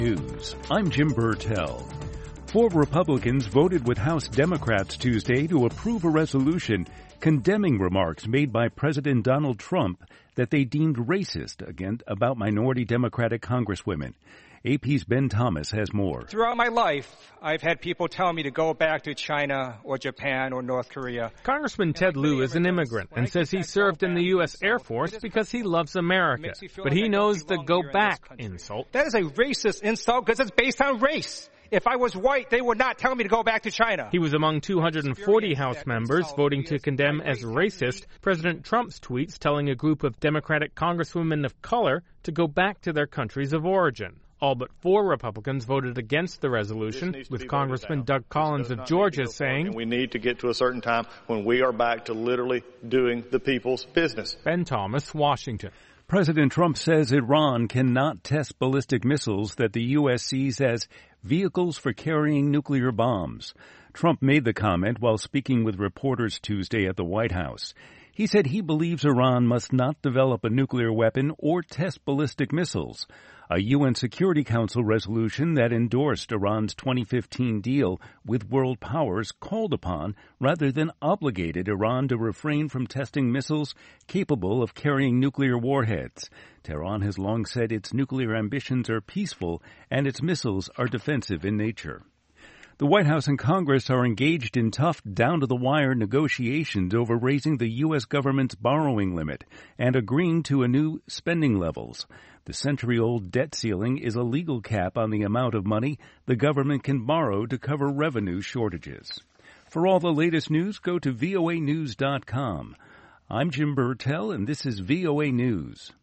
News. I'm Jim Burtell. 4 Republicans voted with House Democrats Tuesday to approve a resolution condemning remarks made by President Donald Trump that they deemed racist about minority Democratic congresswomen. AP's Ben Thomas has more. Throughout my life, I've had people tell me to go back to China or Japan or North Korea. Congressman Ted Lieu is an immigrant and says he served in the U.S. Air Force because he loves America. But he knows the go back insult. That is a racist insult because it's based on race. If I was white, they would not tell me to go back to China. He was among 240 House members voting to condemn as racist President Trump's tweets telling a group of Democratic congresswomen of color to go back to their countries of origin. All but 4 Republicans voted against the resolution, with Congressman Doug Collins of Georgia saying, "We need to get to a certain time when we are back to literally doing the people's business." Ben Thomas, Washington. President Trump says Iran cannot test ballistic missiles that the U.S. sees as vehicles for carrying nuclear bombs. Trump made the comment while speaking with reporters Tuesday at the White House. He said he believes Iran must not develop a nuclear weapon or test ballistic missiles. A UN Security Council resolution that endorsed Iran's 2015 deal with world powers called upon rather than obligated Iran to refrain from testing missiles capable of carrying nuclear warheads. Tehran has long said its nuclear ambitions are peaceful and its missiles are defensive in nature. The White House and Congress are engaged in tough, down-to-the-wire negotiations over raising the U.S. government's borrowing limit and agreeing to a new spending levels. The century-old debt ceiling is a legal cap on the amount of money the government can borrow to cover revenue shortages. For all the latest news, go to voanews.com. I'm Jim Burtell, and this is VOA News.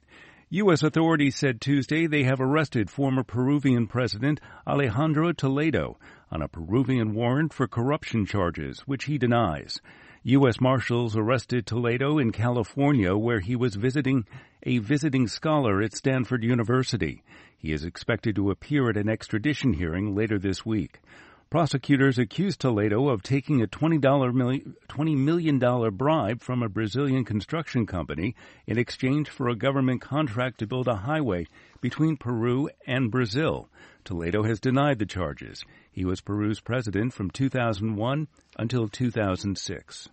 U.S. authorities said Tuesday they have arrested former Peruvian President Alejandro Toledo on a Peruvian warrant for corruption charges, which he denies. U.S. Marshals arrested Toledo in California, where he was a visiting scholar at Stanford University. He is expected to appear at an extradition hearing later this week. Prosecutors accused Toledo of taking a $20 million bribe from a Brazilian construction company in exchange for a government contract to build a highway between Peru and Brazil. Toledo has denied the charges. He was Peru's president from 2001 until 2006.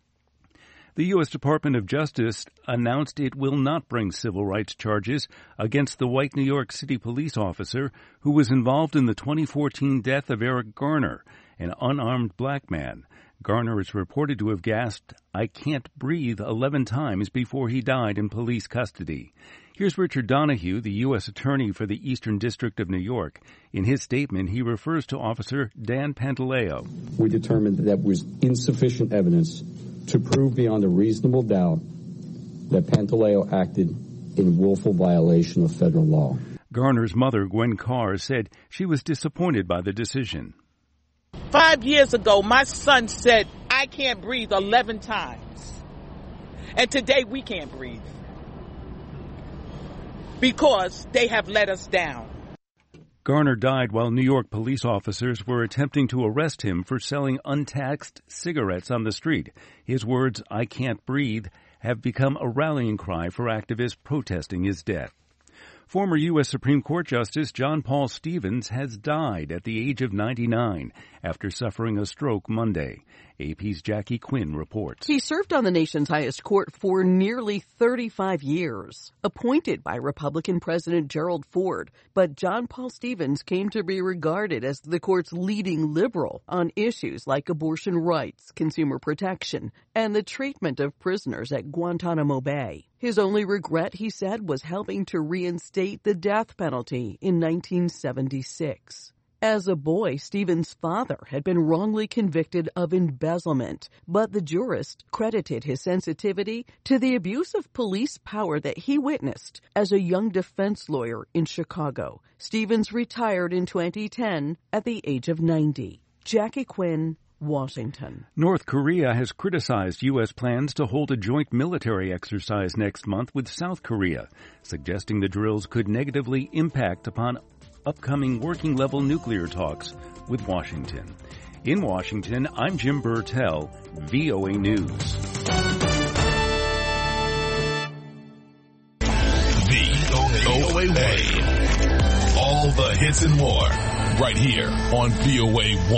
The U.S. Department of Justice announced it will not bring civil rights charges against the white New York City police officer who was involved in the 2014 death of Eric Garner, an unarmed black man. Garner is reported to have gasped, "I can't breathe," 11 times before he died in police custody. Here's Richard Donahue, the U.S. Attorney for the Eastern District of New York. In his statement, he refers to Officer Dan Pantaleo. We determined that was insufficient evidence to prove beyond a reasonable doubt that Pantaleo acted in willful violation of federal law. Garner's mother, Gwen Carr, said she was disappointed by the decision. 5 years ago, my son said, "I can't breathe," 11 times. And today we can't breathe because they have let us down. Garner died while New York police officers were attempting to arrest him for selling untaxed cigarettes on the street. His words, "I can't breathe," have become a rallying cry for activists protesting his death. Former U.S. Supreme Court Justice John Paul Stevens has died at the age of 99 after suffering a stroke Monday. AP's Jackie Quinn reports. He served on the nation's highest court for nearly 35 years, appointed by Republican President Gerald Ford. But John Paul Stevens came to be regarded as the court's leading liberal on issues like abortion rights, consumer protection, and the treatment of prisoners at Guantanamo Bay. His only regret, he said, was helping to reinstate the death penalty in 1976. As a boy, Stevens' father had been wrongly convicted of embezzlement, but the jurist credited his sensitivity to the abuse of police power that he witnessed as a young defense lawyer in Chicago. Stevens retired in 2010 at the age of 90. Jackie Quinn, Washington. North Korea has criticized U.S. plans to hold a joint military exercise next month with South Korea, suggesting the drills could negatively impact upon upcoming working-level nuclear talks with Washington. In Washington, I'm Jim Burtell, VOA News. VOA Way. All the hits and more right here on VOA1.